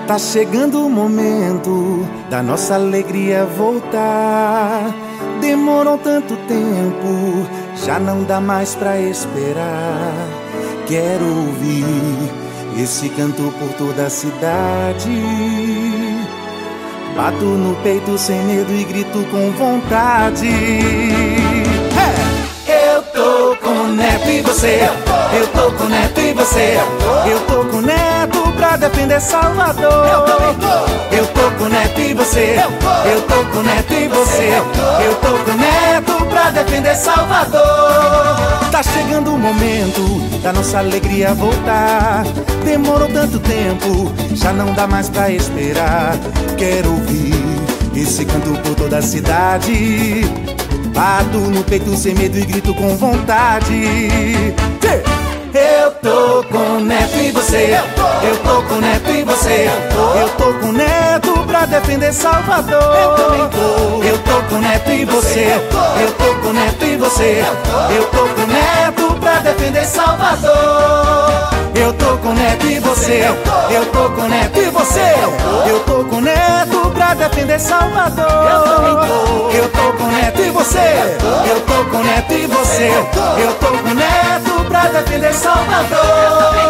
Tá chegando o momento da nossa alegria voltar. Demorou tanto tempo, já não dá mais pra esperar. Quero ouvir esse canto por toda a cidade. Bato no peito sem medo e grito com vontade. Eu tô com o Neto e você. Eu tô com o Neto e você. Eu tô com o Neto pra defender Salvador. Eu tô com o Neto e você. Eu tô com o Neto e você. Eu tô com o Neto pra defender Salvador. Tá chegando o momento da nossa alegria voltar. Demorou tanto tempo, já não dá mais pra esperar. Quero ouvir esse canto por toda a cidade. Bato no peito sem medo e grito com vontade. Eu tô com o Neto e você. Eu tô com o Neto e você. Eu tô com o Neto pra defender Salvador. Eu também tô. Eu tô com o Neto e você. Eu tô com o Neto e você. Eu tô com o Neto pra defender Salvador. Eu tô com o Neto e você. Eu tô com o Neto e você. Eu tô com o Neto pra defender Salvador. Eu tô com o Neto e você. Eu tô com o Neto e você. Eu tô com o Neto pra defender Salvador.